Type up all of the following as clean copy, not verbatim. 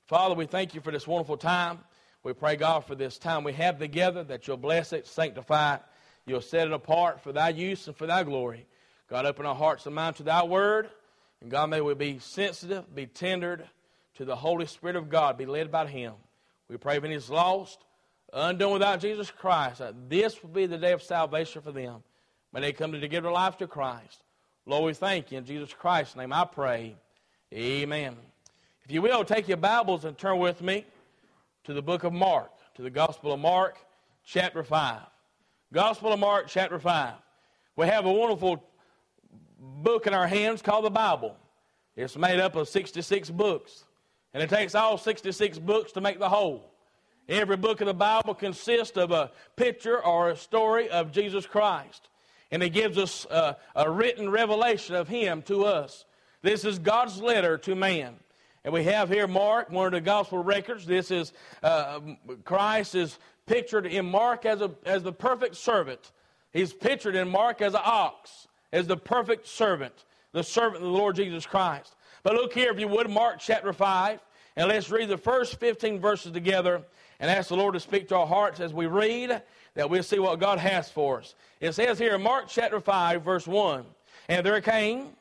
Father, we thank you for this wonderful time. We pray, God, for this time we have together, that you'll bless it, sanctify it. You'll set it apart for thy use and for thy glory. God, open our hearts and minds to thy word. And God, may we be sensitive, be tendered to the Holy Spirit of God, be led by him. We pray if any is lost, undone without Jesus Christ, that this will be the day of salvation for them. May they come to give their life to Christ. Lord, we thank you. In Jesus Christ's name I pray. Amen. If you will, take your Bibles and turn with me to the book of Mark, to the Gospel of Mark, chapter 5. Gospel of Mark, chapter 5. We have a wonderful book in our hands called the Bible. It's made up of 66 books. And it takes all 66 books to make the whole. Every book of the Bible consists of a picture or a story of Jesus Christ. And it gives us a written revelation of him to us. This is God's letter to man. And we have here Mark, one of the gospel records. This is Christ is pictured in Mark as the perfect servant. He's pictured in Mark as an ox, as the perfect servant, the servant of the Lord Jesus Christ. But look here, if you would, Mark chapter 5, and let's read the first 15 verses together and ask the Lord to speak to our hearts as we read, that we'll see what God has for us. It says here in Mark chapter 5, verse 1, "And there came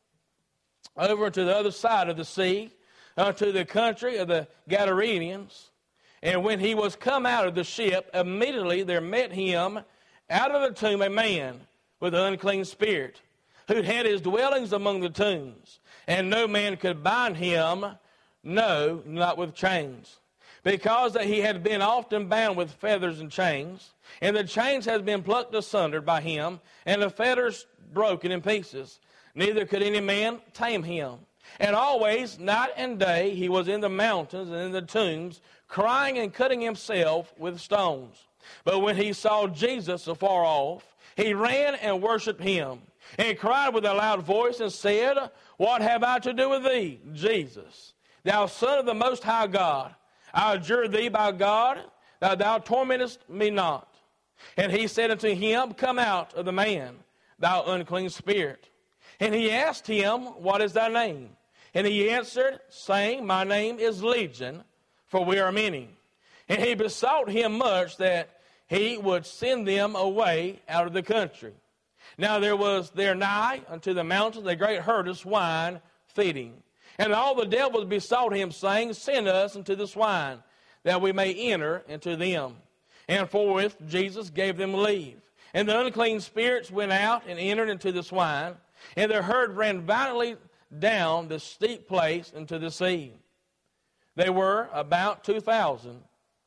over to the other side of the sea, unto the country of the Gadarenes. And when he was come out of the ship, immediately there met him out of the tomb a man with an unclean spirit, who had his dwellings among the tombs. And no man could bind him, no, not with chains, because that he had been often bound with fetters and chains. And the chains had been plucked asunder by him, and the fetters broken in pieces. Neither could any man tame him. And always, night and day, he was in the mountains and in the tombs, crying and cutting himself with stones. But when he saw Jesus afar off, he ran and worshipped him, and cried with a loud voice and said, What have I to do with thee, Jesus, thou Son of the Most High God? I adjure thee by God, that thou tormentest me not. And he said unto him, Come out of the man, thou unclean spirit. And he asked him, What is thy name? And he answered, saying, My name is Legion, for we are many. And he besought him much that he would send them away out of the country. Now there was there nigh unto the mountains a great herd of swine feeding. And all the devils besought him, saying, Send us into the swine, that we may enter into them. And forthwith Jesus gave them leave. And the unclean spirits went out and entered into the swine, and the herd ran violently down the steep place into the sea. They were about 2,000,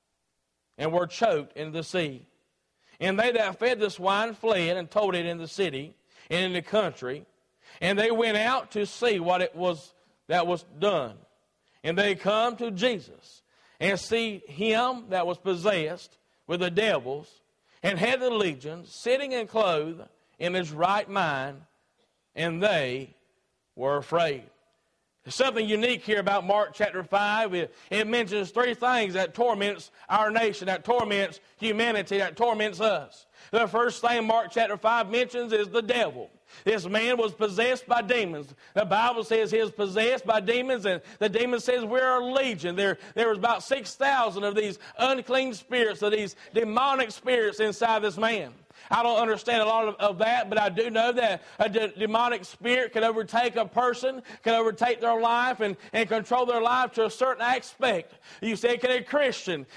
and were choked in the sea. And they that fed the swine fled and told it in the city and in the country. And they went out to see what it was that was done. And they come to Jesus, and see him that was possessed with the devils, and had the legion, sitting and clothed in his right mind, and they were afraid. There's something unique here about Mark chapter 5. It mentions three things that torments our nation, that torments humanity, that torments us. The first thing Mark chapter 5 mentions is the devil. This man was possessed by demons. The Bible says he was possessed by demons, and the demon says we're a legion. There was about 6,000 of these unclean spirits, of these demonic spirits inside this man. I don't understand a lot of that, but I do know that a demonic spirit can overtake a person, can overtake their life, and control their life to a certain aspect. You say, can a Christian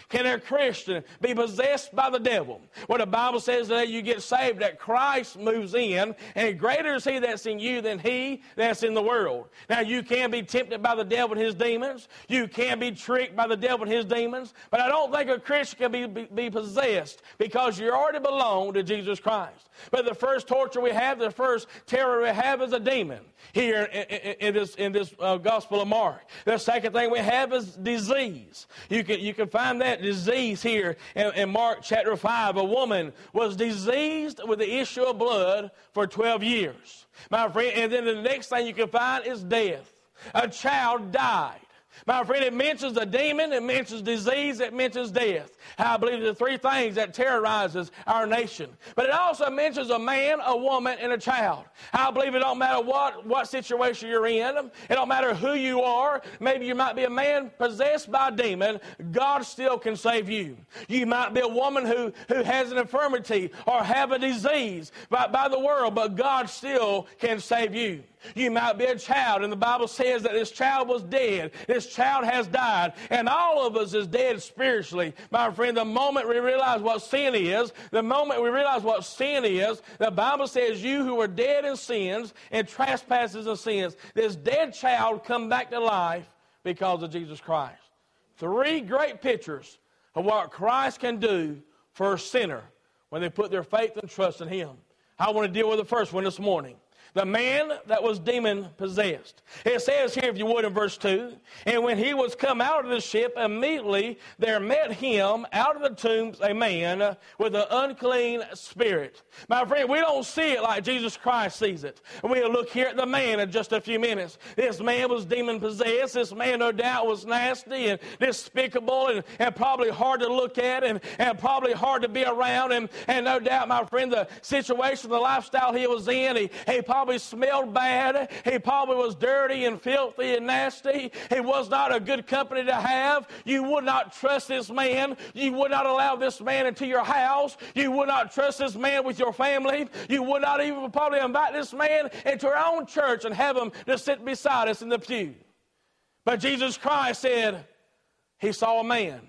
be possessed by the devil? Well, the Bible says that you get saved, that Christ moves in, and greater is he that's in you than he that's in the world. Now, you can be tempted by the devil and his demons. You can be tricked by the devil and his demons, but I don't think a Christian can be possessed, because you already belong to Jesus Christ. But the first torture we have, the first terror we have is a demon here in this Gospel of Mark. The second thing we have is disease. You can find that disease here in Mark chapter 5. A woman was diseased with the issue of blood for 12 years. My friend, and then the next thing you can find is death. A child died. My friend, it mentions a demon, it mentions disease, it mentions death. I believe the three things that terrorizes our nation. But it also mentions a man, a woman, and a child. I believe it don't matter what situation you're in. It don't matter who you are. Maybe you might be a man possessed by a demon. God still can save you. You might be a woman who has an infirmity or have a disease by the world, but God still can save you. You might be a child, and the Bible says that this child was dead. This child has died, and all of us is dead spiritually. My friend, the moment we realize what sin is, the Bible says you who were dead in sins and trespasses and sins, this dead child come back to life because of Jesus Christ. Three great pictures of what Christ can do for a sinner when they put their faith and trust in Him. I want to deal with the first one this morning. The man that was demon-possessed. It says here, if you would, in verse 2, and when he was come out of the ship, immediately there met him out of the tombs a man with an unclean spirit. My friend, we don't see it like Jesus Christ sees it. We'll look here at the man in just a few minutes. This man was demon-possessed. This man, no doubt, was nasty and despicable and probably hard to look at and probably hard to be around. And no doubt, my friend, the situation, the lifestyle he was in, he probably smelled bad. He probably was dirty and filthy and nasty. He was not a good company to have. You would not trust this man. You would not allow this man into your house. You would not trust this man with your family. You would not even probably invite this man into your own church and have him to sit beside us in the pew. But Jesus Christ said he saw a man.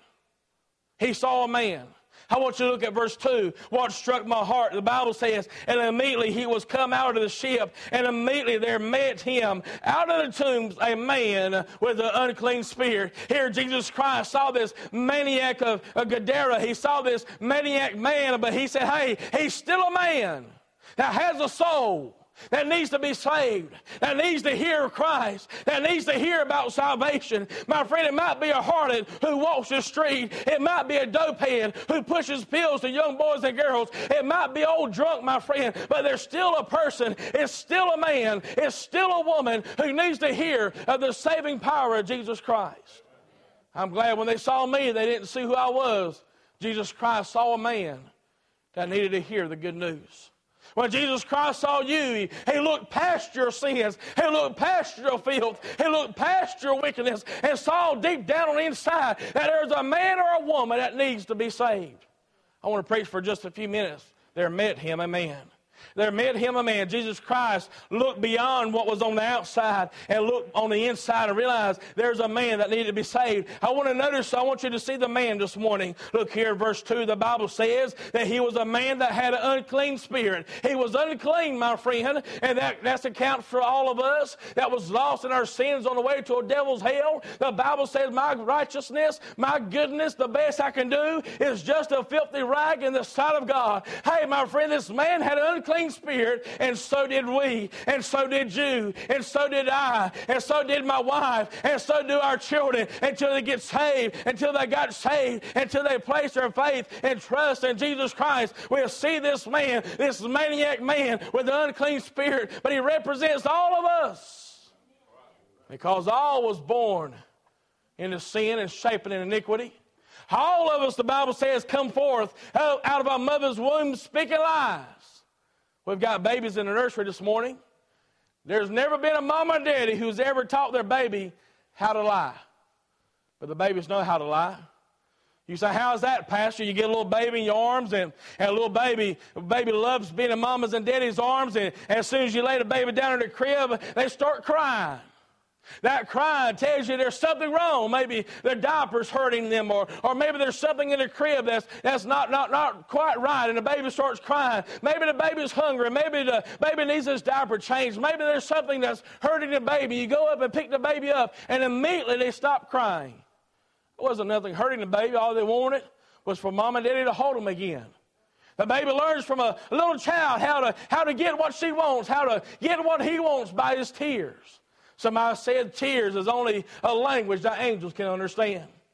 He saw a man. I want you to look at verse 2. What struck my heart, the Bible says, and immediately he was come out of the ship, and immediately there met him out of the tombs a man with an unclean spirit. Here Jesus Christ saw this maniac of Gadara. He saw this maniac man, but he said, hey, he's still a man that has a soul, that needs to be saved, that needs to hear of Christ, that needs to hear about salvation. My friend, it might be a harlot who walks the street. It might be a dopehead who pushes pills to young boys and girls. It might be old drunk, my friend, but there's still a person. It's still a man. It's still a woman who needs to hear of the saving power of Jesus Christ. I'm glad when they saw me, they didn't see who I was. Jesus Christ saw a man that needed to hear the good news. When Jesus Christ saw you, He looked past your sins. He looked past your filth. He looked past your wickedness and saw deep down on the inside that there's a man or a woman that needs to be saved. I want to preach for just a few minutes. There met him a man. There met him a man. Jesus Christ looked beyond what was on the outside and looked on the inside and realized there's a man that needed to be saved. I want you to see the man this morning. Look here, verse 2. The Bible says that he was a man that had an unclean spirit. He was unclean, my friend, and that's account for all of us that was lost in our sins on the way to a devil's hell. The Bible says my righteousness, my goodness, the best I can do is just a filthy rag in the sight of God. Hey, my friend, this man had an unclean spirit, and so did we, and so did you, and so did I, and so did my wife, and so do our children until they get saved, until they got saved, until they place their faith and trust in Jesus Christ. We'll see this man, this maniac man with an unclean spirit, but he represents all of us because all was born into sin and shapen in iniquity. All of us, the Bible says, come forth out of our mother's womb speaking lies. We've got babies in the nursery this morning. There's never been a mama or daddy who's ever taught their baby how to lie. But the babies know how to lie. You say, how's that, Pastor? You get a little baby in your arms, and a little baby loves being in mama's and daddy's arms, and as soon as you lay the baby down in the crib, they start crying. That crying tells you there's something wrong. Maybe their diaper's hurting them, or maybe there's something in the crib that's not quite right, and the baby starts crying. Maybe the baby's hungry. Maybe the baby needs his diaper changed. Maybe there's something that's hurting the baby. You go up and pick the baby up, and immediately they stop crying. It wasn't nothing hurting the baby. All they wanted was for mom and daddy to hold them again. The baby learns from a little child how to get what she wants, how to get what he wants by his tears. Somebody said tears is only a language that angels can understand.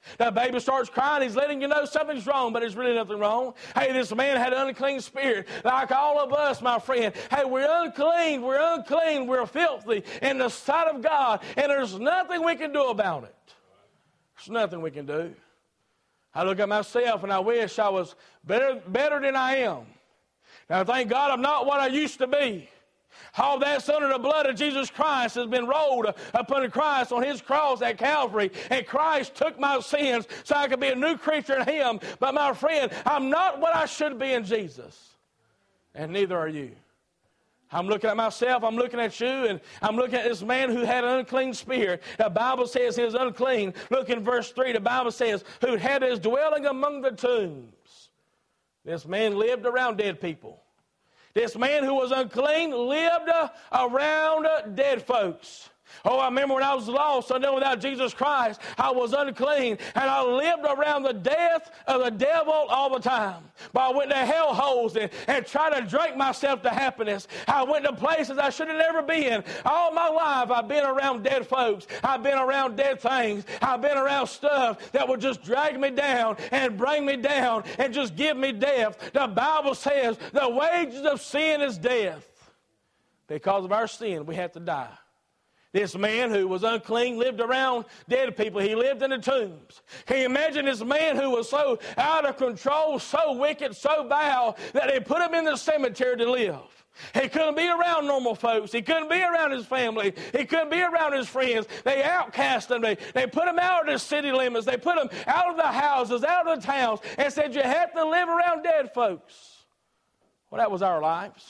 The baby starts crying. He's letting you know something's wrong, but there's really nothing wrong. Hey, this man had an unclean spirit, like all of us, my friend. Hey, we're unclean. We're filthy in the sight of God, and there's nothing we can do about it. There's nothing we can do. I look at myself, and I wish I was better than I am. Now, thank God I'm not what I used to be. All that's under the blood of Jesus Christ has been rolled upon Christ on his cross at Calvary. And Christ took my sins so I could be a new creature in him. But my friend, I'm not what I should be in Jesus. And neither are you. I'm looking at myself, I'm looking at you, and I'm looking at this man who had an unclean spirit. The Bible says he was unclean. Look in verse 3, the Bible says, who had his dwelling among the tombs. This man lived around dead people. This man who was unclean lived around dead folks. Oh, I remember when I was lost, I know without Jesus Christ, I was unclean, and I lived around the death of the devil all the time. But I went to hellholes and tried to drink myself to happiness. I went to places I should have never been. All my life, I've been around dead folks. I've been around dead things. I've been around stuff that would just drag me down and bring me down and just give me death. The Bible says the wages of sin is death. Because of our sin, we have to die. This man who was unclean lived around dead people. He lived in the tombs. Can you imagine this man who was so out of control, so wicked, so vile, that they put him in the cemetery to live? He couldn't be around normal folks. He couldn't be around his family. He couldn't be around his friends. They outcast him. They put him out of the city limits. They put him out of the houses, out of the towns, and said, you have to live around dead folks. Well, that was our lives.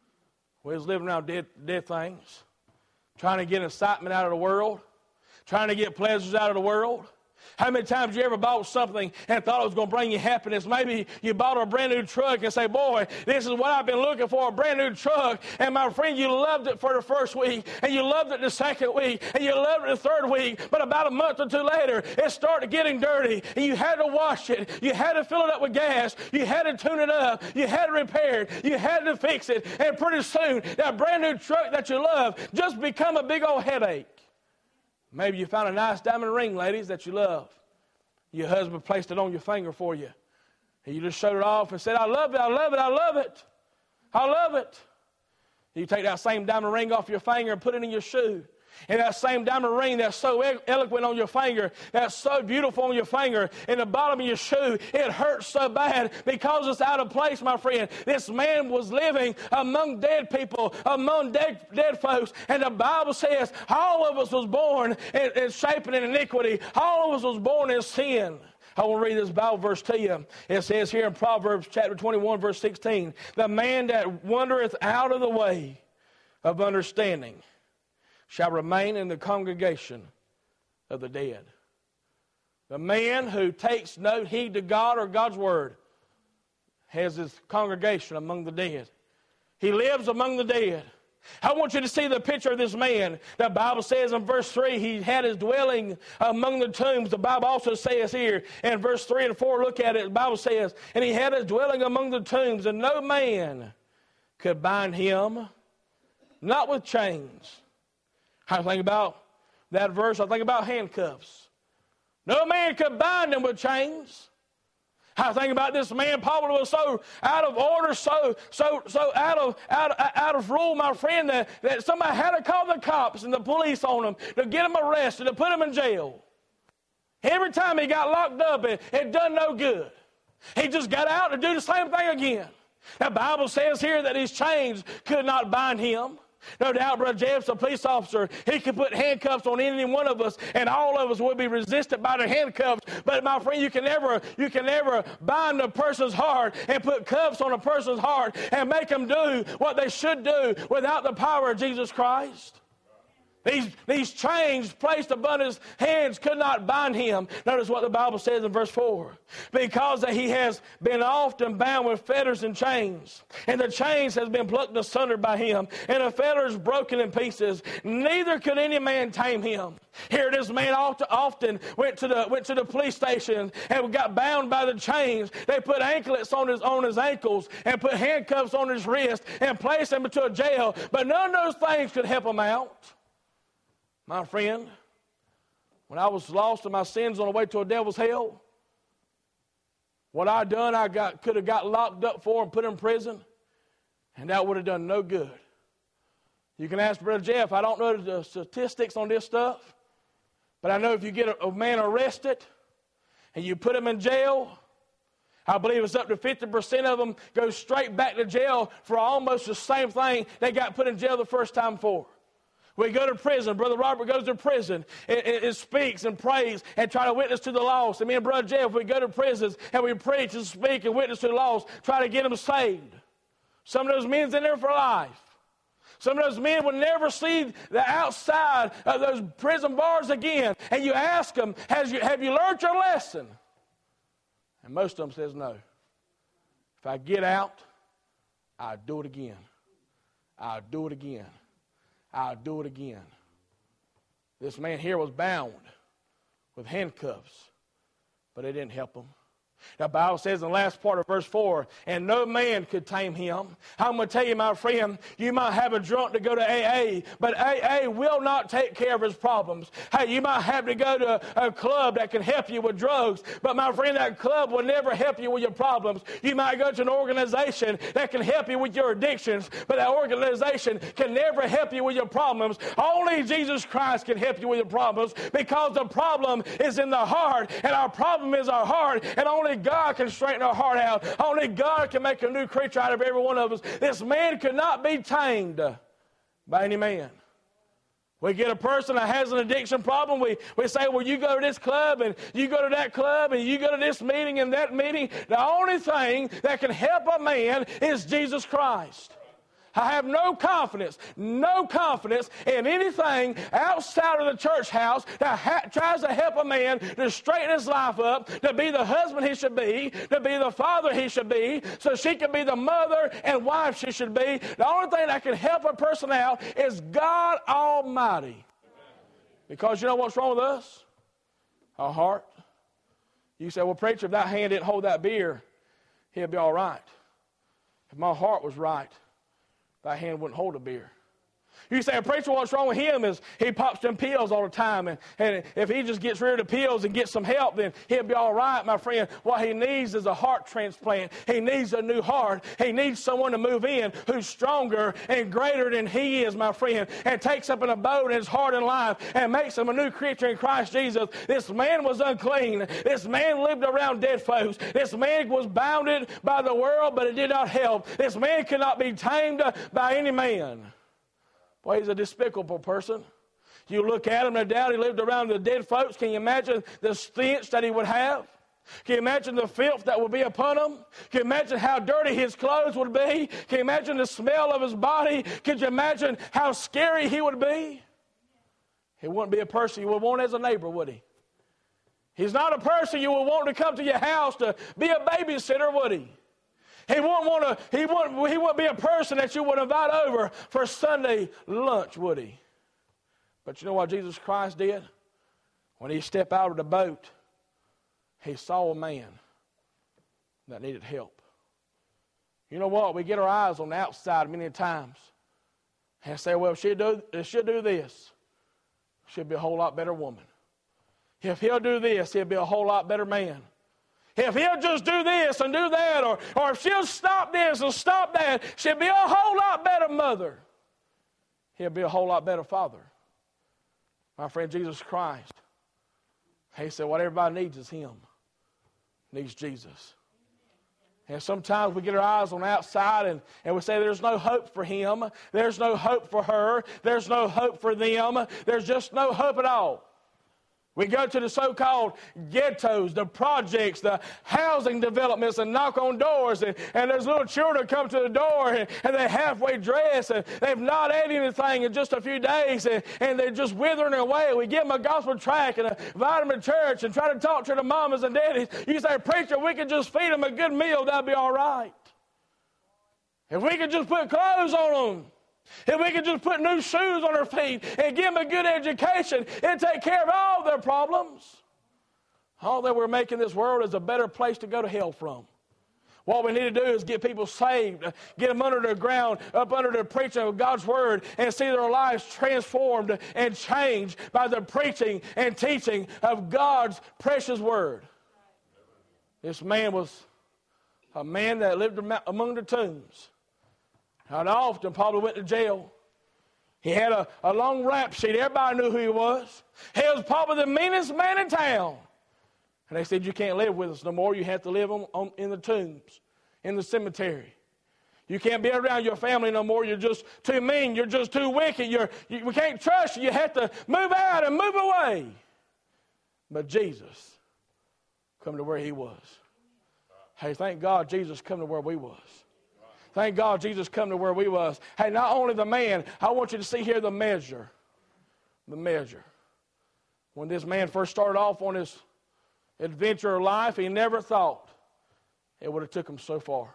We was living around dead things. Trying to get excitement out of the world. Trying to get pleasures out of the world. How many times you ever bought something and thought it was going to bring you happiness? Maybe you bought a brand new truck and say, boy, this is what I've been looking for, a brand new truck. And my friend, you loved it for the first week, and you loved it the second week, and you loved it the third week. But about a month or two later, it started getting dirty, and you had to wash it. You had to fill it up with gas. You had to tune it up. You had to repair it. You had to fix it. And pretty soon, that brand new truck that you love just become a big old headache. Maybe you found a nice diamond ring, ladies, that you love. Your husband placed it on your finger for you. And you just showed it off and said, I love it, I love it, I love it. I love it. You take that same diamond ring off your finger and put it in your shoe. And that same diamond ring that's so eloquent on your finger, that's so beautiful on your finger, in the bottom of your shoe, it hurts so bad because it's out of place, my friend. This man was living among dead people, among dead folks, and the Bible says all of us was born in shaping in iniquity. All of us was born in sin. I want to read this Bible verse to you. It says here in Proverbs chapter 21, verse 16, the man that wandereth out of the way of understanding shall remain in the congregation of the dead. The man who takes no heed to God or God's word has his congregation among the dead. He lives among the dead. I want you to see the picture of this man. The Bible says in verse 3, he had his dwelling among the tombs. The Bible also says here in verse 3 and 4, look at it. The Bible says, and he had his dwelling among the tombs, and no man could bind him, not with chains. I think about that verse. I think about handcuffs. No man could bind him with chains. I think about this man probably was so out of order, so out of rule, my friend, that somebody had to call the cops and the police on him to get him arrested, to put him in jail. Every time he got locked up, it done no good. He just got out to do the same thing again. The Bible says here that his chains could not bind him. No doubt, Brother Jeff's a police officer. He could put handcuffs on any one of us, and all of us would be resisted by the handcuffs. But my friend, you can never bind a person's heart and put cuffs on a person's heart and make them do what they should do without the power of Jesus Christ. These chains placed upon his hands could not bind him. Notice what the Bible says in verse 4. Because that he has been often bound with fetters and chains, and the chains has been plucked asunder by him, and the fetters broken in pieces, neither could any man tame him. Here this man often went to the police station and got bound by the chains. They put anklets on his ankles and put handcuffs on his wrist and placed him into a jail. But none of those things could help him out. My friend, When I was lost in my sins on the way to a devil's hell, what I done, could have got locked up for and put in prison, and that would have done no good. You can ask Brother Jeff. I don't know the statistics on this stuff, but I know if you get a man arrested and you put him in jail, I believe it's up to 50% of them go straight back to jail for almost the same thing they got put in jail the first time for. We go to prison. Brother Robert goes to prison and speaks and prays and try to witness to the lost. And me and Brother Jeff, we go to prisons and we preach and speak and witness to the lost, try to get them saved. Some of those men's in there for life. Some of those men would never see the outside of those prison bars again. And you ask them, have you learned your lesson? And most of them says no. If I get out, I'll do it again. I'll do it again. I'll do it again. This man here was bound with handcuffs, but it didn't help him. The Bible says in the last part of verse 4, and no man could tame him. I'm going to tell you, my friend, you might have a drunk to go to AA, but AA will not take care of his problems. Hey, you might have to go to a club that can help you with drugs, but my friend, that club will never help you with your problems. You might go to an organization that can help you with your addictions, but that organization can never help you with your problems. Only Jesus Christ can help you with your problems, because the problem is in the heart, and our problem is our heart, and only God can straighten our heart out. Only God can make a new creature out of every one of us. This man could not be tamed by any man. We get a person that has an addiction problem. We say, well, you go to this club and you go to that club and you go to this meeting and that meeting. The only thing that can help a man is Jesus Christ. I have no confidence in anything outside of the church house that tries to help a man to straighten his life up, to be the husband he should be, to be the father he should be, so she can be the mother and wife she should be. The only thing that can help a person out is God Almighty. Because you know what's wrong with us? Our heart. You say, well, preacher, if that hand didn't hold that beer, he'll be all right. If my heart was right, that hand wouldn't hold a beer. You say, preacher, what's wrong with him is he pops them pills all the time. And if he just gets rid of the pills and gets some help, then he'll be all right, my friend. What he needs is a heart transplant. He needs a new heart. He needs someone to move in who's stronger and greater than he is, my friend, and takes up an abode in his heart and life and makes him a new creature in Christ Jesus. This man was unclean. This man lived around dead folks. This man was bounded by the world, but it did not help. This man could not be tamed by any man. Boy, he's a despicable person. You look at him, no doubt he lived around the dead folks. Can you imagine the stench that he would have? Can you imagine the filth that would be upon him? Can you imagine how dirty his clothes would be? Can you imagine the smell of his body? Could you imagine how scary he would be? He wouldn't be a person you would want as a neighbor, would he? He's not a person you would want to come to your house to be a babysitter, would he? He wouldn't be a person that you would invite over for Sunday lunch, would he? But you know what Jesus Christ did? When he stepped out of the boat, he saw a man that needed help. You know what? We get our eyes on the outside many times and say, well, if she'll do this, she'll be a whole lot better woman. If he'll do this, he'll be a whole lot better man. If he'll just do this and do that, or if she'll stop this and stop that, she'll be a whole lot better mother. He'll be a whole lot better father. My friend Jesus Christ, he said what everybody needs is him. Needs Jesus. And sometimes we get our eyes on the outside and we say there's no hope for him. There's no hope for her. There's no hope for them. There's just no hope at all. We go to the so-called ghettos, the projects, the housing developments, and knock on doors. And there's little children come to the door, and they're halfway dressed, and they've not ate anything in just a few days, and they're just withering away. We give them a gospel tract and invite them to church and try to talk to the mamas and daddies. You say, preacher, we could just feed them a good meal, that'd be all right. If we could just put clothes on them, if we could just put new shoes on their feet and give them a good education, it'd take care of all their problems. All that we're making this world is a better place to go to hell from. What we need to do is get people saved, get them under the ground, up under the preaching of God's Word, and see their lives transformed and changed by the preaching and teaching of God's precious Word. This man was a man that lived among the tombs. And often probably went to jail. He had a long rap sheet. Everybody knew who he was. He was probably the meanest man in town. And they said, you can't live with us no more. You have to live in the tombs, in the cemetery. You can't be around your family no more. You're just too mean. You're just too wicked. We can't trust you. You have to move out and move away. But Jesus come to where he was. Hey, thank God Jesus come to where we was. Thank God Jesus come to where we was. Hey, not only the man, I want you to see here the measure. The measure. When this man first started off on his adventure of life, he never thought it would have took him so far.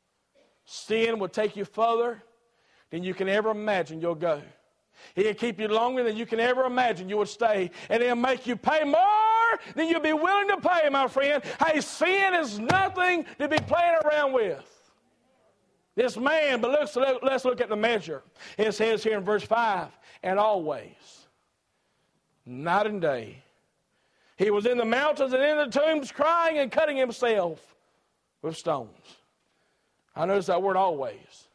Sin would take you further than you can ever imagine you'll go. He'll keep you longer than you can ever imagine you would stay. And he'll make you pay more than you'll be willing to pay, my friend. Hey, sin is nothing to be playing around with. This man, but let's look at the measure. It says here in verse 5, and always, night and day, he was in the mountains and in the tombs crying and cutting himself with stones. I noticed that word always.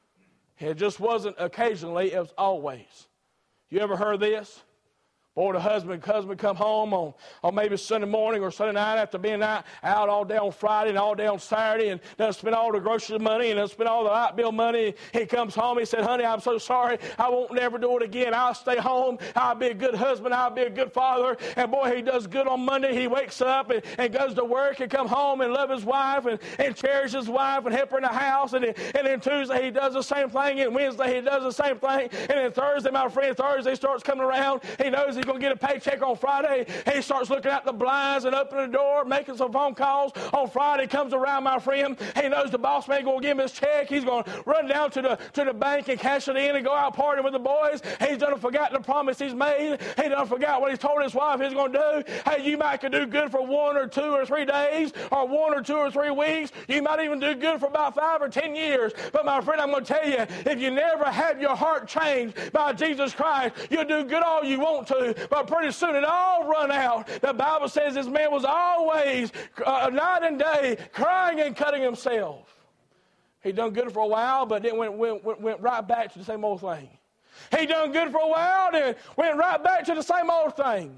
It just wasn't occasionally, it was always. You ever heard this? Boy, the husband come home on maybe Sunday morning or Sunday night after being out all day on Friday and all day on Saturday and done spend all the grocery money and done spend all the light bill money. He comes home, he said, honey, I'm so sorry. I won't never do it again. I'll stay home. I'll be a good husband. I'll be a good father. And boy, he does good on Monday. He wakes up and goes to work and come home and love his wife and cherish his wife and help her in the house. And then Tuesday he does the same thing. And Wednesday he does the same thing. And then Thursday, my friend, Thursday starts coming around. He knows he's going to get a paycheck on Friday. He starts looking out the blinds and opening the door, making some phone calls. On Friday comes around, my friend. He knows the boss man going to give him his check. He's going to run down to the bank and cash it in and go out partying with the boys. He's done forgot the promise he's made. He done forgot what he's told his wife he's going to do. Hey, you might could do good for 1 or 2 or 3 days or 1 or 2 or 3 weeks. You might even do good for about 5 or 10 years. But my friend, I'm going to tell you, if you never have your heart changed by Jesus Christ, you'll do good all you want to, but pretty soon it all run out. The Bible says this man was always night and day crying and cutting himself. He done good for a while, but then went right back to the same old thing. He done good for a while, then went right back to the same old thing.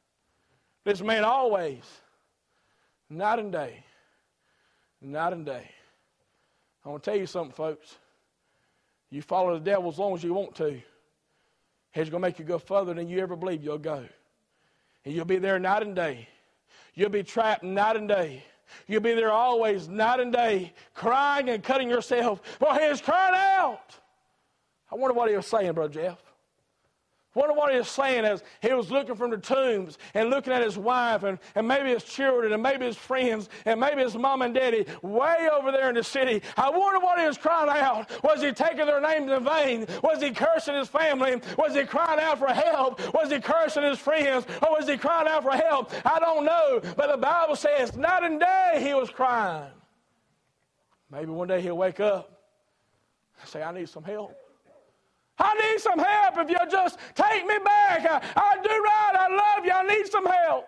This man always, night and day, night and day. I want to tell you something, folks. You follow the devil as long as you want to. He's going to make you go further than you ever believe you'll go. And you'll be there night and day. You'll be trapped night and day. You'll be there always night and day, crying and cutting yourself. Well, he was crying out. I wonder what he was saying, Brother Jeff. I wonder what he was saying as he was looking from the tombs and looking at his wife and maybe his children and maybe his friends and maybe his mom and daddy way over there in the city. I wonder what he was crying out. Was he taking their names in vain? Was he cursing his family? Was he crying out for help? Was he cursing his friends? Or was he crying out for help? I don't know. But the Bible says night and day he was crying. Maybe one day he'll wake up and say, I need some help. I need some help. If you'll just take me back, I'll do right. I love you. I need some help.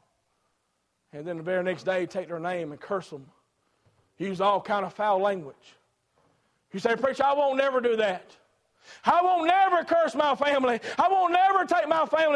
And then the very next day, take their name and curse them. Use all kind of foul language. You say, preacher, I won't never do that. I won't never curse my family. I won't never take my family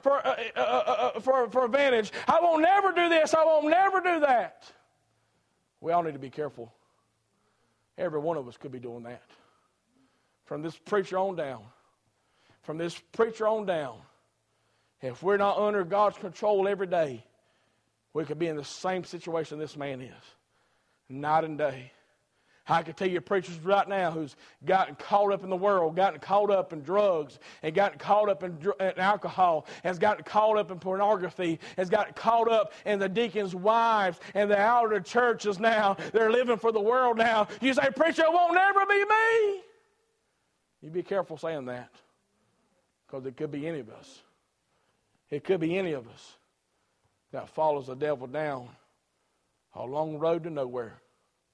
for advantage. I won't never do this. I won't never do that. We all need to be careful. Every one of us could be doing that. From this preacher on down. From this preacher on down. If we're not under God's control every day, we could be in the same situation this man is. Night and day. I can tell you preachers right now who's gotten caught up in the world, gotten caught up in drugs, and gotten caught up in alcohol, has gotten caught up in pornography, has gotten caught up in the deacons' wives, and the out of the churches now. They're living for the world now. You say, preacher, it won't never be me. You be careful saying that, because it could be any of us. It could be any of us that follows the devil down a long road to nowhere.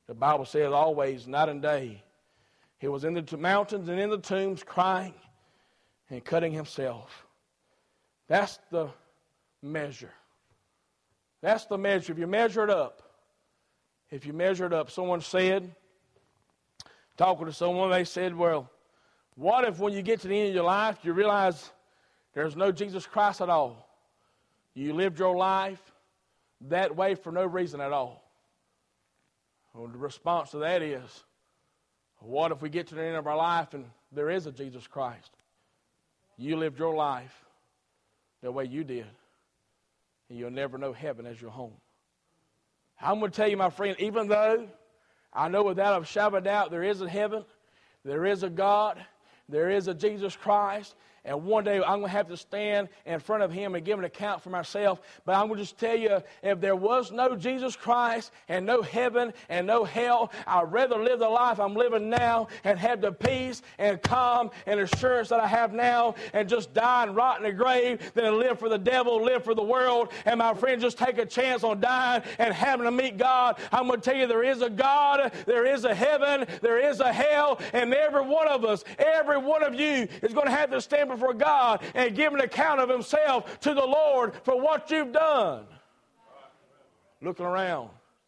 The Bible says always, night and day, he was in the mountains and in the tombs crying and cutting himself. That's the measure. That's the measure. If you measure it up, someone said, talking to someone, they said, well, what if when you get to the end of your life, you realize there's no Jesus Christ at all? You lived your life that way for no reason at all. Well, the response to that is, what if we get to the end of our life and there is a Jesus Christ? You lived your life the way you did, and you'll never know heaven as your home. I'm going to tell you, my friend, even though I know without a shadow of a doubt there is a heaven, there is a God, there is a Jesus Christ, and one day I'm going to have to stand in front of him and give an account for myself. But I'm going to just tell you, if there was no Jesus Christ and no heaven and no hell, I'd rather live the life I'm living now and have the peace and calm and assurance that I have now and just die and rot in the grave than to live for the devil, live for the world, and my friend, just take a chance on dying and having to meet God. I'm going to tell you, there is a God, there is a heaven, there is a hell, and every one of us, every one of you is going to have to stand before God and give an account of himself to the Lord for what you've done. Looking around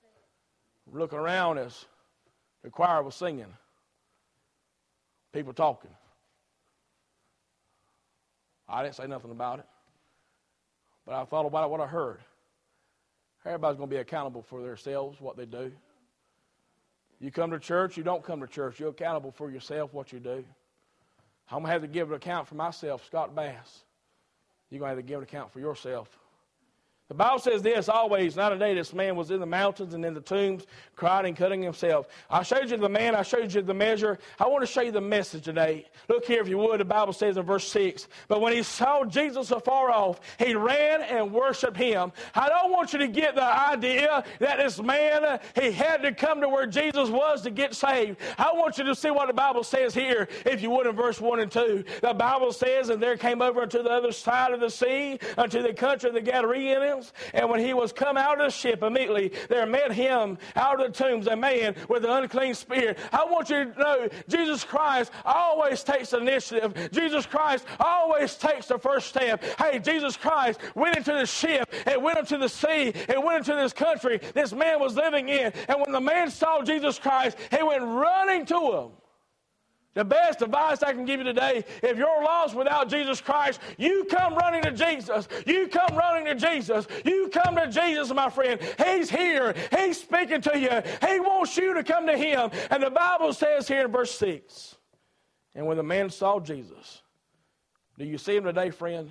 as the choir was singing, people talking. I didn't say nothing about it, but I thought about what I heard. Everybody's going to be accountable for themselves, what they do. You come to church, you don't come to church. You're accountable for yourself, what you do. I'm going to have to give an account for myself, Scott Bass. You're going to have to give an account for yourself. The Bible says this always, night and day, this man was in the mountains and in the tombs, crying and cutting himself. I showed you the man, I showed you the measure. I want to show you the message today. Look here, if you would, the Bible says in verse 6, but when he saw Jesus afar off, he ran and worshiped him. I don't want you to get the idea that this man, he had to come to where Jesus was to get saved. I want you to see what the Bible says here, if you would, in verse 1 and 2. The Bible says, and there came over unto the other side of the sea, unto the country of the Gadarenes. And when he was come out of the ship, immediately there met him out of the tombs a man with an unclean spirit. I want you to know, Jesus Christ always takes the initiative. Jesus Christ always takes the first step. Hey, Jesus Christ went into the ship and went into the sea and went into this country this man was living in. And when the man saw Jesus Christ, he went running to him. The best advice I can give you today, if you're lost without Jesus Christ, you come running to Jesus. You come running to Jesus. You come to Jesus, my friend. He's here. He's speaking to you. He wants you to come to him. And the Bible says here in verse 6, and when the man saw Jesus, do you see him today, friend?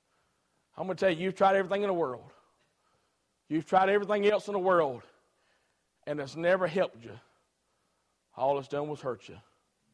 I'm going to tell you, you've tried everything in the world. You've tried everything else in the world, and it's never helped you. All it's done was hurt you.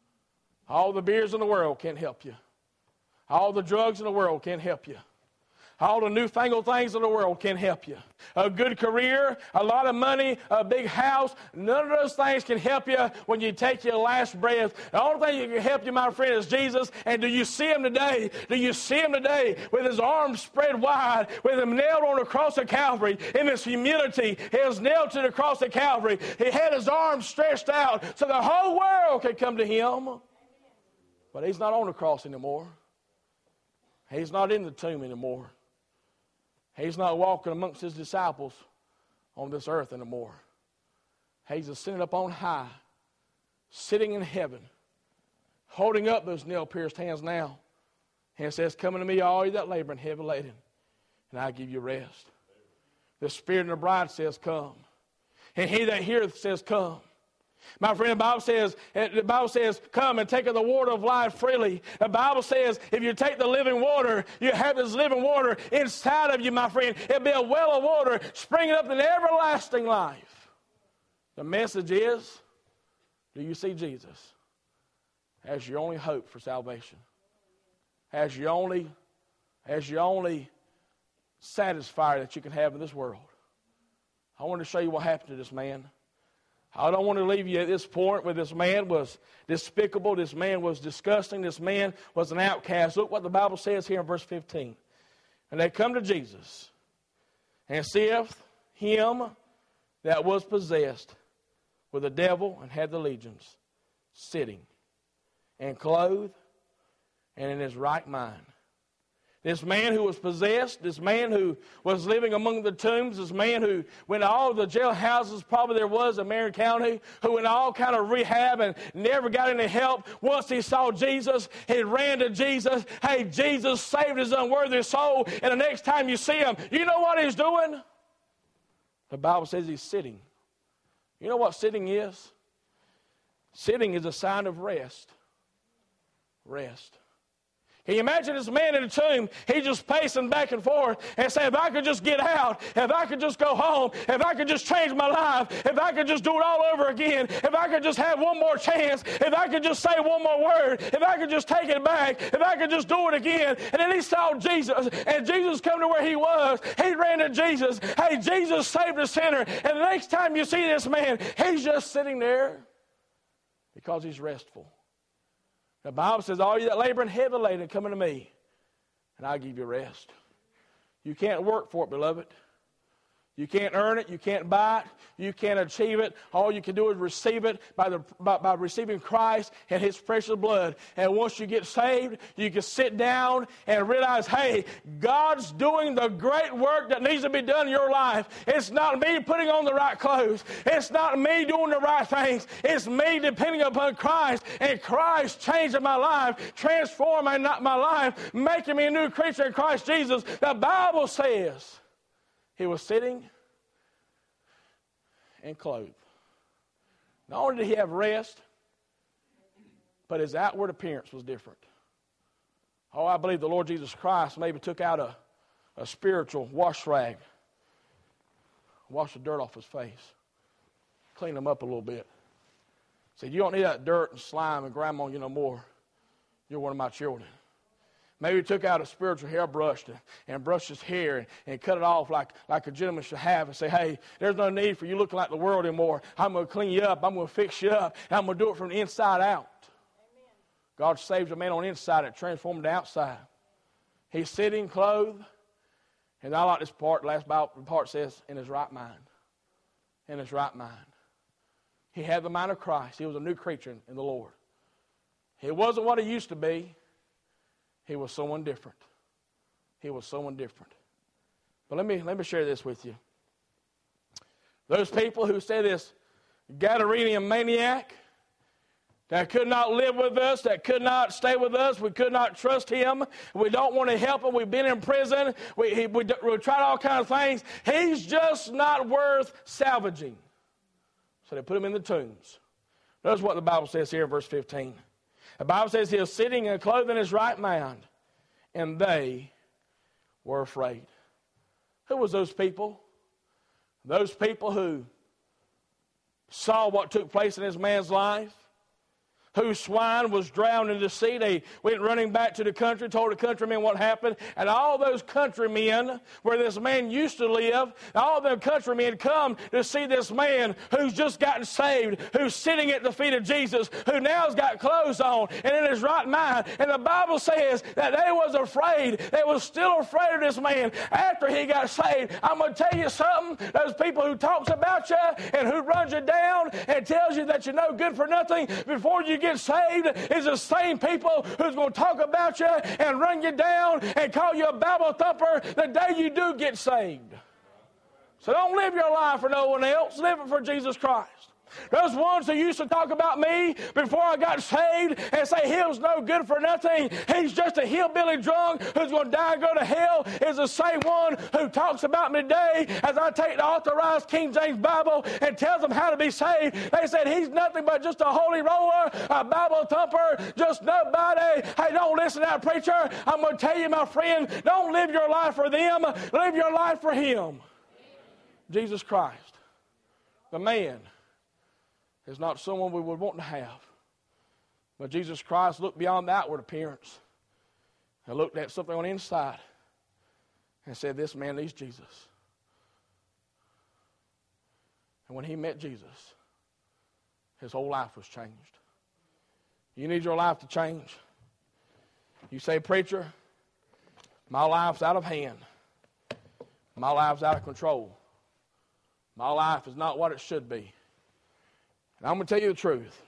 All the beers in the world can't help you. All the drugs in the world can't help you. All the newfangled things in the world can't help you. A good career, a lot of money, a big house, none of those things can help you when you take your last breath. The only thing that can help you, my friend, is Jesus. And do you see him today? Do you see him today with his arms spread wide, with him nailed on the cross of Calvary in his humility? He was nailed to the cross of Calvary. He had his arms stretched out so the whole world could come to him. But he's not on the cross anymore. He's not in the tomb anymore. He's not walking amongst his disciples on this earth anymore. He's ascended up on high, sitting in heaven, holding up those nail-pierced hands now. And it says, come unto me, all you that labor and heavy laden, and I'll give you rest. The Spirit and the bride says, come. And he that heareth says, come. My friend, the Bible says, come and take of the water of life freely. The Bible says, if you take the living water, you have this living water inside of you, my friend. It'll be a well of water springing up in everlasting life. The message is, do you see Jesus as your only hope for salvation? As your only satisfier that you can have in this world? I want to show you what happened to this man. I don't want to leave you at this point where this man was despicable, this man was disgusting, this man was an outcast. Look what the Bible says here in verse 15. And they come to Jesus, and seeth him that was possessed with the devil and had the legions, sitting and clothed and in his right mind. This man who was possessed, this man who was living among the tombs, this man who went to all the jailhouses probably there was in Marion County, who went all kind of rehab and never got any help. Once he saw Jesus, he ran to Jesus. Hey, Jesus saved his unworthy soul. And the next time you see him, you know what he's doing? The Bible says he's sitting. You know what sitting is? Sitting is a sign of rest. Rest. Can you imagine this man in the tomb? He's just pacing back and forth and saying, if I could just get out, if I could just go home, if I could just change my life, if I could just do it all over again, if I could just have one more chance, if I could just say one more word, if I could just take it back, if I could just do it again. And then he saw Jesus, and Jesus come to where he was. He ran to Jesus. Hey, Jesus saved a sinner. And the next time you see this man, he's just sitting there because he's restful. The Bible says, all you that labor and heavy laden, come unto me, and I'll give you rest. You can't work for it, beloved. You can't earn it. You can't buy it. You can't achieve it. All you can do is receive it by receiving Christ and his precious blood. And once you get saved, you can sit down and realize, hey, God's doing the great work that needs to be done in your life. It's not me putting on the right clothes. It's not me doing the right things. It's me depending upon Christ, and Christ changing my life, transforming my life, making me a new creature in Christ Jesus. The Bible says he was sitting and clothed. Not only did he have rest, but his outward appearance was different. Oh, I believe the Lord Jesus Christ maybe took out a spiritual wash rag, washed the dirt off his face, cleaned him up a little bit. Said, you don't need that dirt and slime and grime on you no more. You're one of my children. Maybe he took out a spiritual hairbrush and brushed his hair and cut it off like a gentleman should have and say, hey, there's no need for you looking like the world anymore. I'm going to clean you up. I'm going to fix you up. And I'm going to do it from the inside out. Amen. God saves a man on the inside and transforms the outside. He's sitting clothed. And I like this part. The last part says, in his right mind. In his right mind. He had the mind of Christ. He was a new creature in the Lord. He wasn't what he used to be. He was someone different. He was someone different. But let me share this with you. Those people who say this Gadarenian maniac that could not live with us, that could not stay with us, we could not trust him, we don't want to help him, we've been in prison, we tried all kinds of things, he's just not worth salvaging. So they put him in the tombs. Notice what the Bible says here in verse 15. The Bible says he was sitting and clothed in his right mind, and they were afraid. Who was those people? Those people who saw what took place in this man's life, whose swine was drowned in the sea. They went running back to the country, told the countrymen what happened. And all those countrymen where this man used to live, all the countrymen come to see this man who's just gotten saved, who's sitting at the feet of Jesus, who now's got clothes on and in his right mind. And the Bible says that they was afraid. They was still afraid of this man after he got saved. I'm going to tell you something. Those people who talks about you and who runs you down and tells you that you're no good for nothing before you get saved is the same people who's going to talk about you and run you down and call you a Bible thumper the day you do get saved. So don't live your life for no one else. Live it for Jesus Christ. Those ones who used to talk about me before I got saved and say he was no good for nothing, he's just a hillbilly drunk who's going to die and go to hell, is the same one who talks about me today as I take the authorized King James Bible and tells them how to be saved. They said he's nothing but just a holy roller, a Bible thumper, just nobody. Hey, don't listen to that preacher. I'm going to tell you, my friend, don't live your life for them. Live your life for him. Jesus Christ, the man, is not someone we would want to have. But Jesus Christ looked beyond the outward appearance and looked at something on the inside and said, this man needs Jesus. And when he met Jesus, his whole life was changed. You need your life to change. You say, preacher, my life's out of hand. My life's out of control. My life is not what it should be. And I'm going to tell you the truth.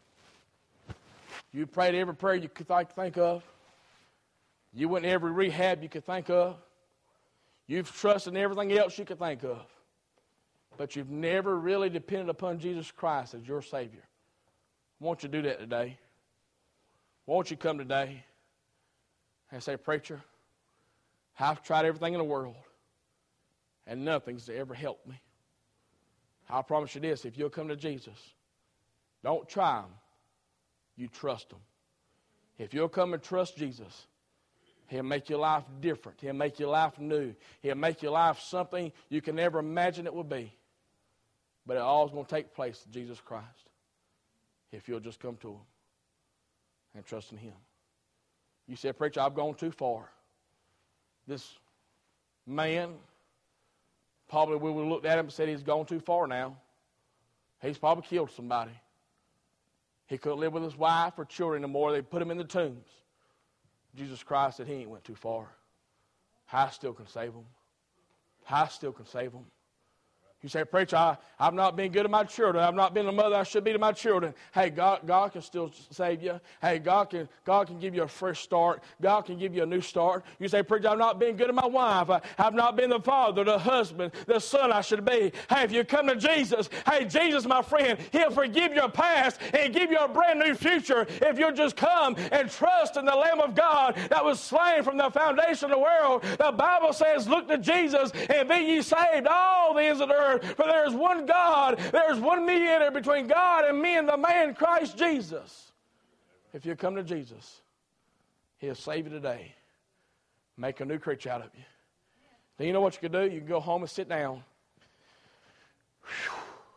You prayed every prayer you could think of. You went to every rehab you could think of. You've trusted in everything else you could think of. But you've never really depended upon Jesus Christ as your Savior. I want you to do that today. I want you to come today and say, preacher, I've tried everything in the world, and nothing's ever helped me. I promise you this, if you'll come to Jesus, don't try him, you trust him. If you'll come and trust Jesus, he'll make your life different. He'll make your life new. He'll make your life something you can never imagine it would be. But it all's going to take place in Jesus Christ if you'll just come to him and trust in him. You said, preacher, I've gone too far. This man, probably we would have looked at him and said he's gone too far now. He's probably killed somebody. He couldn't live with his wife or children anymore. They put him in the tombs. Jesus Christ said he ain't went too far. I still can save him. I still can save him. You say, preacher, I've not been good to my children. I've not been the mother I should be to my children. Hey, God can still save you. Hey, God can give you a fresh start. God can give you a new start. You say, preacher, I've not been good to my wife. I've not been the father, the husband, the son I should be. Hey, if you come to Jesus, hey, Jesus, my friend, he'll forgive your past and give you a brand new future if you'll just come and trust in the Lamb of God that was slain from the foundation of the world. The Bible says, look to Jesus and be ye saved, all the ends of the earth. For there is one God, there is one mediator between God and me and the man Christ Jesus. If you come to Jesus, he'll save you today. Make a new creature out of you. Then you know what you can do? You can go home and sit down. Whew.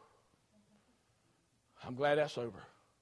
I'm glad that's over.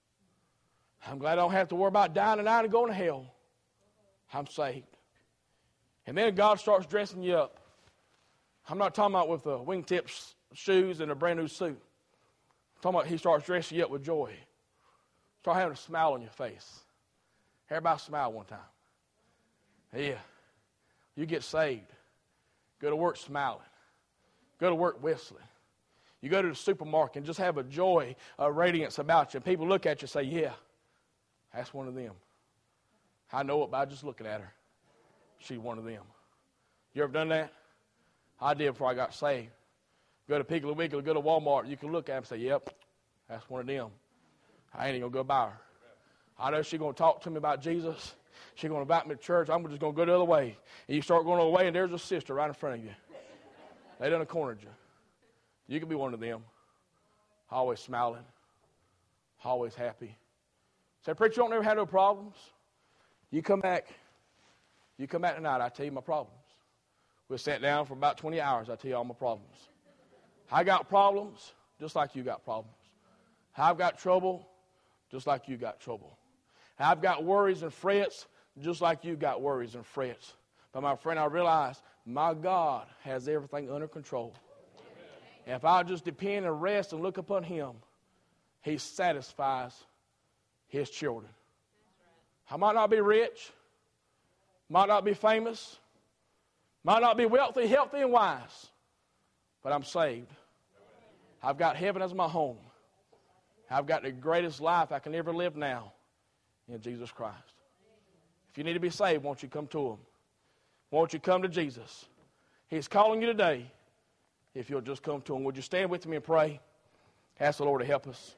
I'm glad I don't have to worry about dying tonight and going to hell. I'm saved. And then God starts dressing you up. I'm not talking about with the wingtips shoes and a brand new suit. I'm talking about he starts dressing you up with joy. Start having a smile on your face. Everybody smile one time. Yeah. You get saved. Go to work smiling. Go to work whistling. You go to the supermarket and just have a joy, a radiance about you. And people look at you and say, yeah, that's one of them. I know it by just looking at her. She's one of them. You ever done that? I did before I got saved. Go to Piggly Wiggly, go to Walmart. You can look at her and say, yep, that's one of them. I ain't even going to go by her. I know she's going to talk to me about Jesus. She's going to invite me to church. I'm just going to go the other way. And you start going the other way, and there's a sister right in front of you. They done cornered you. You can be one of them. Always smiling. Always happy. Say, preacher, you don't never have no problems. You come back tonight, I tell you my problems. We'll sit down for about 20 hours, I tell you all my problems. I got problems just like you got problems. I've got trouble just like you got trouble. I've got worries and frets just like you got worries and frets. But my friend, I realize my God has everything under control. And if I just depend and rest and look upon him, he satisfies his children. I might not be rich, might not be famous, might not be wealthy, healthy, and wise, but I'm saved. I've got heaven as my home. I've got the greatest life I can ever live now in Jesus Christ. If you need to be saved, won't you come to him? Won't you come to Jesus? He's calling you today. If you'll just come to him, would you stand with me and pray? Ask the Lord to help us.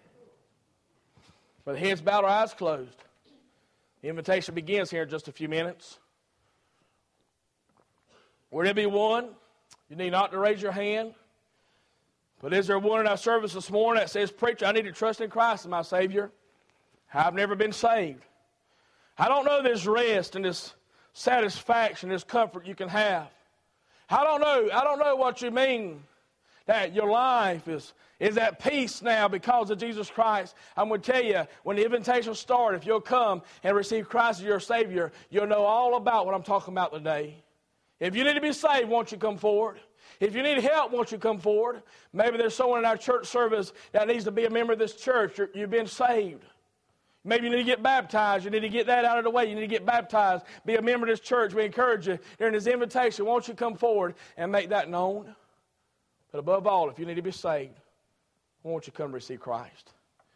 With heads bowed, our eyes closed. The invitation begins here in just a few minutes. Would there be one? You need not to raise your hand. But is there one in our service this morning that says, preacher, I need to trust in Christ as my Savior? I've never been saved. I don't know this rest and this satisfaction, this comfort you can have. I don't know what you mean that your life is at peace now because of Jesus Christ. I'm going to tell you, when the invitation starts, if you'll come and receive Christ as your Savior, you'll know all about what I'm talking about today. If you need to be saved, won't you come forward? If you need help, won't you come forward? Maybe there's someone in our church service that needs to be a member of this church. You've been saved. Maybe you need to get baptized. You need to get that out of the way. You need to get baptized. Be a member of this church. We encourage you during this invitation. Won't you come forward and make that known? But above all, if you need to be saved, won't you come receive Christ?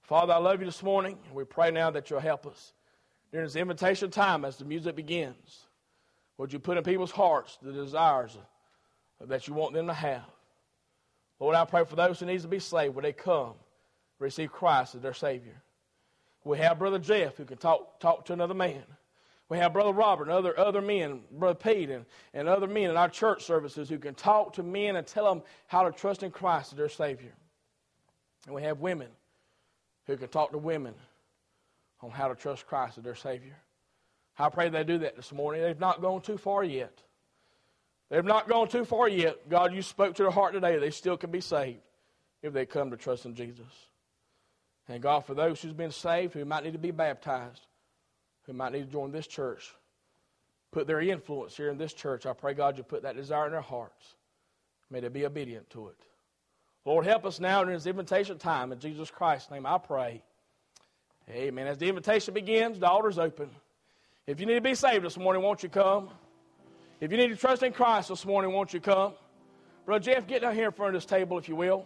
Father, I love you this morning, and we pray now that you'll help us. During this invitation time, as the music begins, would you put in people's hearts the desires that you want them to have? Lord, I pray for those who need to be saved when they come, receive Christ as their Savior. We have Brother Jeff who can talk to another man. We have Brother Robert and other men, Brother Pete and other men in our church services who can talk to men and tell them how to trust in Christ as their Savior. And we have women who can talk to women on how to trust Christ as their Savior. I pray they do that this morning. They've not gone too far yet. They've not gone too far yet. God, you spoke to their heart today. They still can be saved if they come to trust in Jesus. And God, for those who's been saved, who might need to be baptized, who might need to join this church, put their influence here in this church, I pray, God, you put that desire in their hearts. May they be obedient to it. Lord, help us now in this invitation time. In Jesus Christ's name, I pray. Amen. As the invitation begins, the altar's open. If you need to be saved this morning, won't you come? If you need to trust in Christ this morning, won't you come? Brother Jeff, get down here in front of this table, if you will.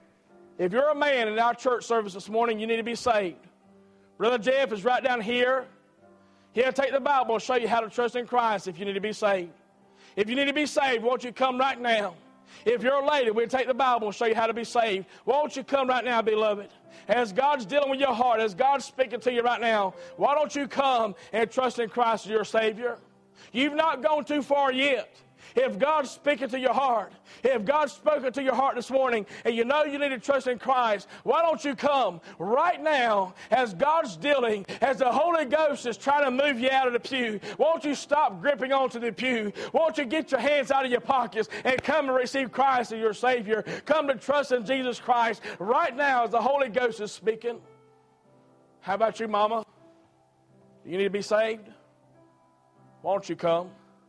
If you're a man in our church service this morning, you need to be saved. Brother Jeff is right down here. He'll take the Bible and show you how to trust in Christ if you need to be saved. If you need to be saved, won't you come right now? If you're a lady, we'll take the Bible and show you how to be saved. Won't you come right now, beloved? As God's dealing with your heart, as God's speaking to you right now, why don't you come and trust in Christ as your Savior? You've not gone too far yet. If God's speaking to your heart, if God's spoken to your heart this morning, and you know you need to trust in Christ, why don't you come right now as God's dealing, as the Holy Ghost is trying to move you out of the pew? Won't you stop gripping onto the pew? Won't you get your hands out of your pockets and come and receive Christ as your Savior? Come to trust in Jesus Christ right now as the Holy Ghost is speaking. How about you, Mama? Do you need to be saved? Won't you come?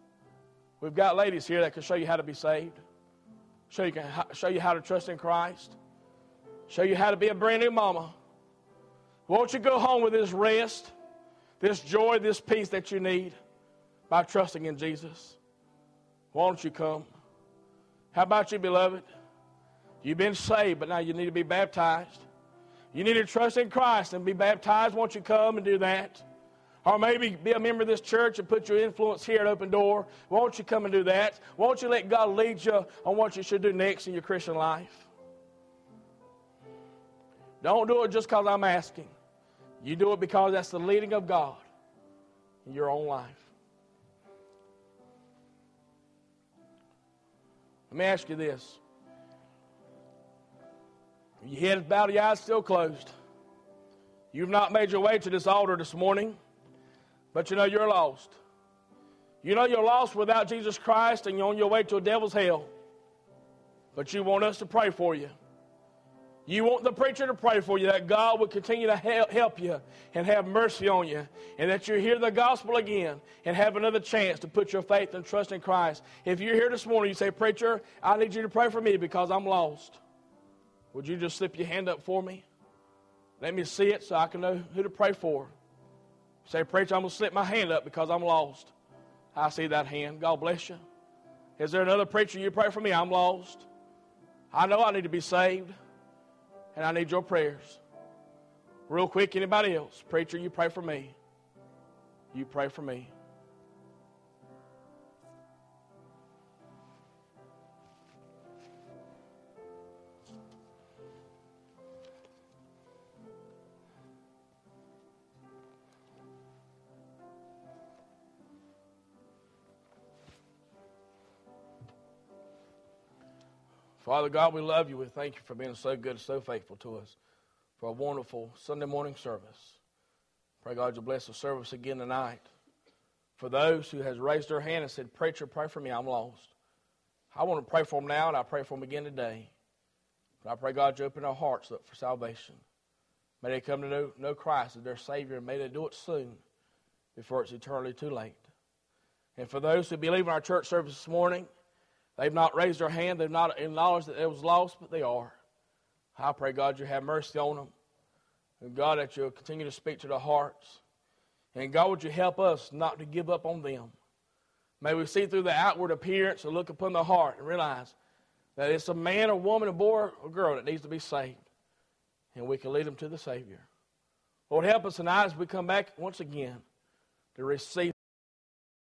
We've got ladies here that can show you how to be saved, show you how to trust in Christ, show you how to be a brand new mama. Won't you go home with this rest, this joy, this peace that you need by trusting in Jesus? Won't you come? How about you, beloved? You've been saved, but now you need to be baptized. You need to trust in Christ and be baptized. Won't you come and do that? Or maybe be a member of this church and put your influence here at Open Door. Won't you come and do that? Won't you let God lead you on what you should do next in your Christian life? Don't do it just because I'm asking. You do it because that's the leading of God in your own life. Let me ask you this. Your head is bowed, your eyes still closed. You've not made your way to this altar this morning. But you know you're lost. You know you're lost without Jesus Christ and you're on your way to a devil's hell. But you want us to pray for you. You want the preacher to pray for you, that God will continue to help you and have mercy on you, and that you hear the gospel again and have another chance to put your faith and trust in Christ. If you're here this morning, you say, Preacher, I need you to pray for me because I'm lost. Would you just slip your hand up for me? Let me see it so I can know who to pray for. Say, Preacher, I'm going to slip my hand up because I'm lost. I see that hand. God bless you. Is there another preacher you pray for me? I'm lost. I know I need to be saved, and I need your prayers. Real quick, anybody else? Preacher, you pray for me. You pray for me. Father God, we love you. We thank you for being so good and so faithful to us, for a wonderful Sunday morning service. Pray God you'll bless the service again tonight. For those who has raised their hand and said, Preacher, pray for me, I'm lost. I want to pray for them now, and I pray for them again today. But I pray God you open their hearts up for salvation. May they come to know Christ as their Savior, and may they do it soon before it's eternally too late. And for those who believe in our church service this morning, they've not raised their hand. They've not acknowledged that it was lost, but they are. I pray, God, you have mercy on them. And, God, that you'll continue to speak to their hearts. And, God, would you help us not to give up on them. May we see through the outward appearance and look upon the heart and realize that it's a man or woman, a boy or girl that needs to be saved. and we can lead them to the Savior. Lord, help us tonight as we come back once again to receive